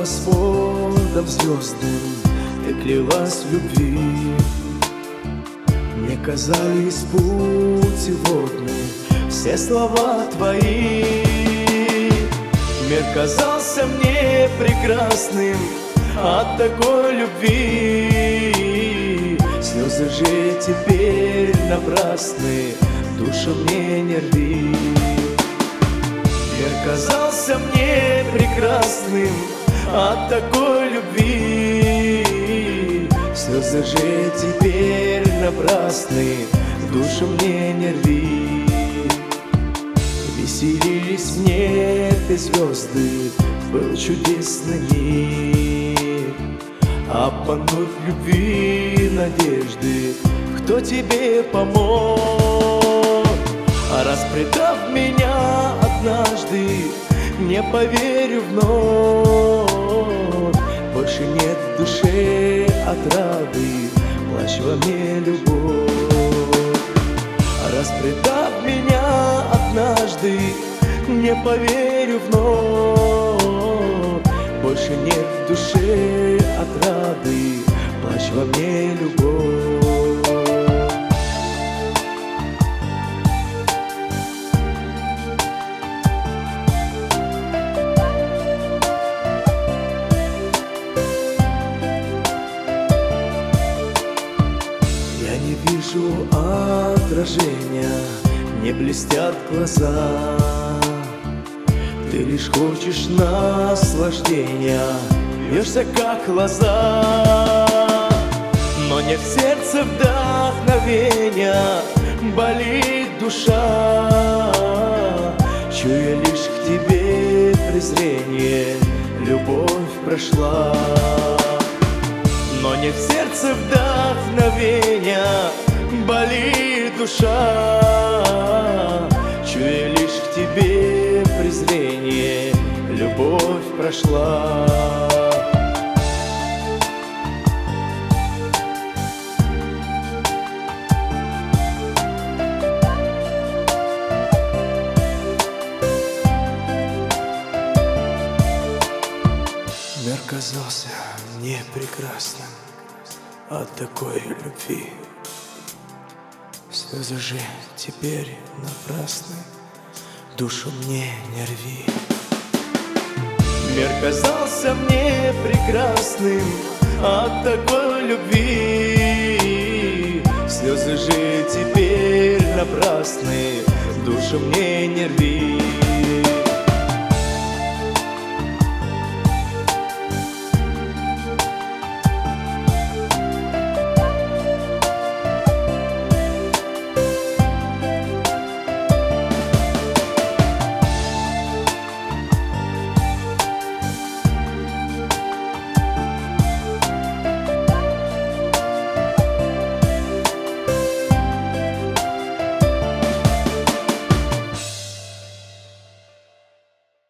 небосводом звездным ты клялась в любви. Мне казались пути водные все слова твои. Мир казался мне прекрасным от такой любви. Слезы же теперь напрасны, душу мне не рви. Мир казался мне прекрасным от такой любви. Слезы же теперь напрасны, душу мне не рви. Веселились в небе звезды, был чудесный мир. Обмануть любви надежды, кто тебе помог? А раз предав меня однажды, не поверю вновь. Больше нет в душе отрады, плачь во мне любовь. А раз предав меня однажды, не поверю вновь. Больше нет в душе отрады, плачь во мне любовь. Я не вижу отражения, не блестят глаза. Ты лишь хочешь наслаждения, бьешься как лоза. Но не в сердце вдохновения, болит душа. Чуя лишь к тебе презрение, любовь прошла. Но не в сердце вдохновения, болит душа. Чуя лишь к тебе презрение, любовь прошла. Мир казался мне прекрасным от такой любви. Слезы же теперь напрасны, душу мне не рви. Мир казался мне прекрасным от такой любви. Слезы же теперь напрасны, душу мне не рви.